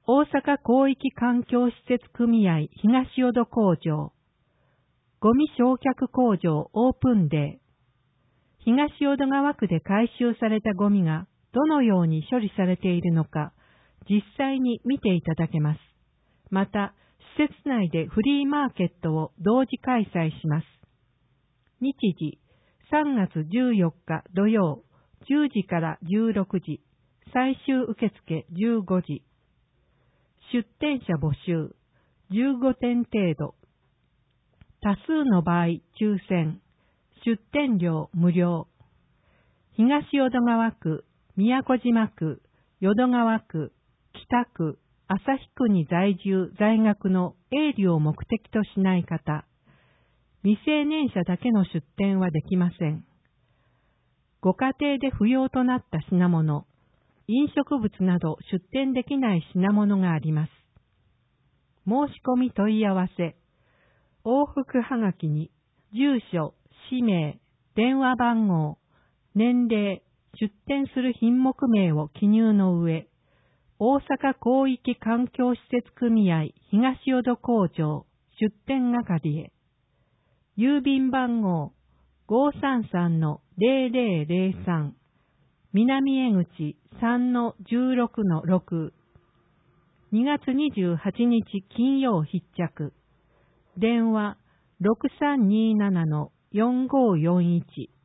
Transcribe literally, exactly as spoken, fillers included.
大阪広域環境施設組合東淀工場、ゴミ焼却工場オープンデー。東淀川区で回収されたゴミがどのように処理されているのか、実際に見ていただけます。また、施設内でフリーマーケットを同時開催します。日時、さんがつじゅうよっか土曜、じゅうじからじゅうろくじ、最終受付じゅうごじ。出店者募集、じゅうごてん程度。多数の場合、抽選。出店料無料。東淀川区、宮古島区、淀川区、北区、旭区に在住在学の営利を目的としない方、未成年者だけの出店はできません。ご家庭で不要となった品物、飲食物など出店できない品物があります。申し込み問い合わせ、往復はがきに住所、氏名、電話番号、年齢、出店する品目名を記入の上、大阪広域環境施設組合東淀工場出店係へ。郵便番号 ごーさんさんのゼロゼロゼロさん 南江口 さんのじゅうろくのろく にがつにじゅうはちにち金曜必着。電話ろくさんにーななのよんごーよんいち